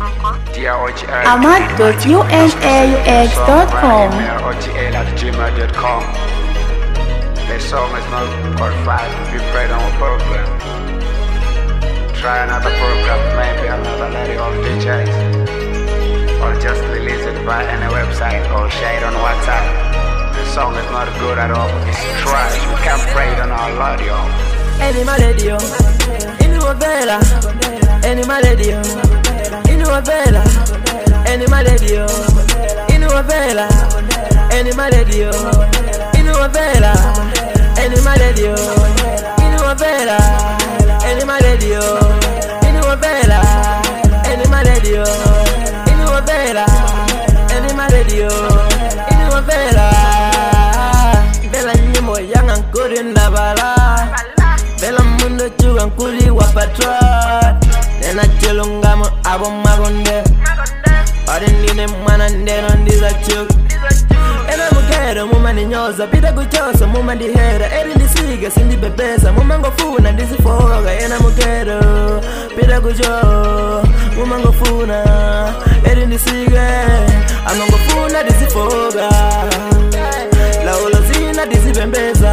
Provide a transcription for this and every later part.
ahmad.unaux.com. otl@gmail.com. The song is not qualified to be played on a program. Try another program, maybe another lady of DJs. Or just release it via any website or share it on WhatsApp. The song is not good at all. It's trash. We can't play it on our audio. Animal radio, Inua Bella, Animal radio, Inua Bella, Animal radio, Inua Bella, Animal radio, Inua Bella, Animal radio, Inua Bella, Animal radio, Inua Bella, Animal radio, Inua Bella, Animal radio, Inua Bella, Bella nyimo yang angkurin dabala. Bella mundo chugan kuli wapatra. Nena chelungamo abom magonde. Parindine manande non dizachuk. Ena mukero mumani nyoza pita kuchosa mumandi hera. Eri ndisiga sindi bebesa mumango funa ndisifoga. Ena mukero pita kucho mumango funa. Eri ndisiga amango funa ndisifoga. Laulo zina ndisibembeza.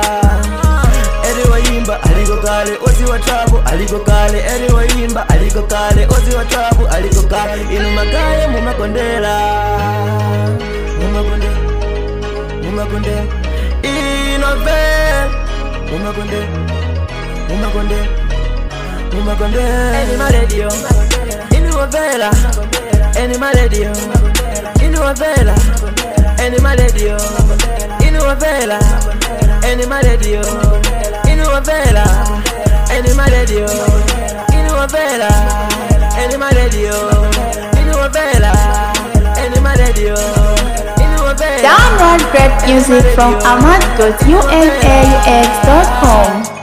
Aliko kale, ozi wa trabu, aliko kale, eri wa imba, aliko kale, ozi wa trabu, aliko kale, inu magaye mumakondela, mumakonde, mumakonde, inove, mumakonde, mumakonde, mumakonde, Animal radio, Inua Bella, Animal radio, Inua Bella, Animal radio, Inua Bella, Animal radio. Inua Bella, Animal radio, Inua Bella, Animal radio, Inua Bella, Animal radio, Inua Bella. Download great music from ahmad.unaux.com.